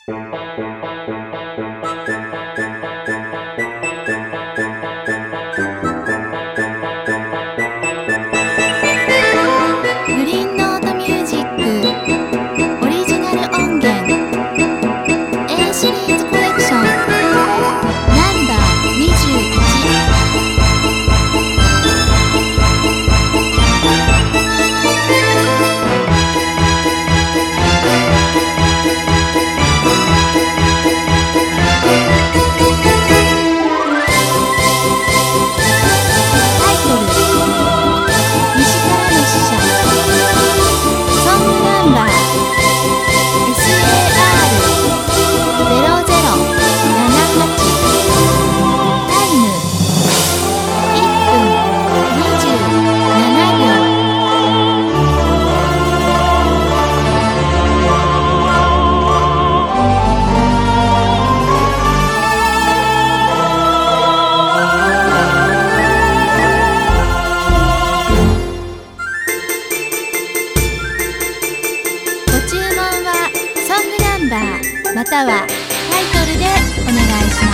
グリーンノートミュージックオリジナル音源 A シリーズコレクションナンバー21。またはタイトルでお願いします。